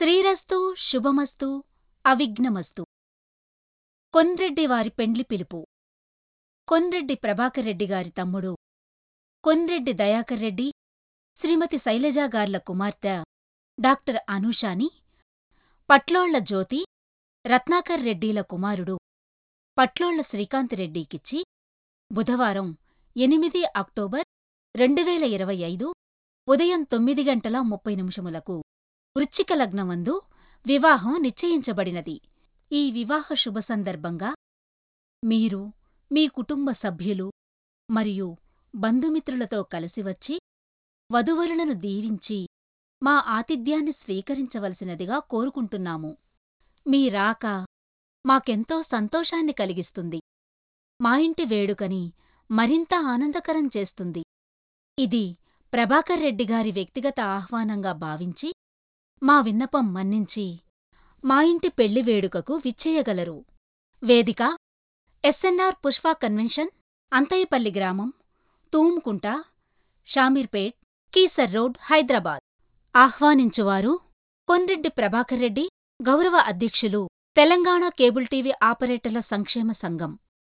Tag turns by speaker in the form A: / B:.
A: శ్రీరస్తు శుభమస్తు అవిఘ్నమస్తు. కొన్రెడ్డి వారి పెండ్లి పిలుపు. కొన్రెడ్డి ప్రభాకర్రెడ్డిగారి తమ్ముడు కొన్రెడ్డి దయాకర్రెడ్డి, శ్రీమతి శైలజాగార్ల కుమార్తె డాక్టర్ అనూషాని పట్లోళ్ల జ్యోతి, రత్నాకర్రెడ్డిల కుమారుడు పట్లోళ్ల శ్రీకాంతరెడ్డికిచ్చి బుధవారం 8 అక్టోబర్ 2025 ఉదయం 9:30 వృశ్చిక లగ్నమందు వివాహం నిశ్చయించబడినది. ఈ వివాహ శుభ సందర్భంగా మీరు మీ కుటుంబ సభ్యులు మరియు బంధుమిత్రులతో కలిసివచ్చి వధూవరులను దీవించి మా ఆతిథ్యాన్ని స్వీకరించవలసినదిగా కోరుకుంటున్నాము. మీ రాక మాకెంతో సంతోషాన్ని కలిగిస్తుంది. మా ఇంటి వేడుకని మరింత ఆనందకరం చేస్తుంది. ఇది ప్రభాకర్రెడ్డిగారి వ్యక్తిగత ఆహ్వానంగా భావించి మా విన్నపం మన్నించి మా ఇంటి పెళ్లి వేడుకకు విచ్చేయగలరు. వేదిక ఎస్ఎన్ఆర్ పుష్ప కన్వెన్షన్, అంతయ్యపల్లి గ్రామం, తూమ్కుంట, షామీర్పేట్, కీసర్ రోడ్, హైదరాబాద్. ఆహ్వానించువారు కొన్రెడ్డి ప్రభాకర్రెడ్డి, గౌరవ అధ్యక్షులు, తెలంగాణ కేబుల్ టీవీ ఆపరేటర్ల సంక్షేమ సంఘం.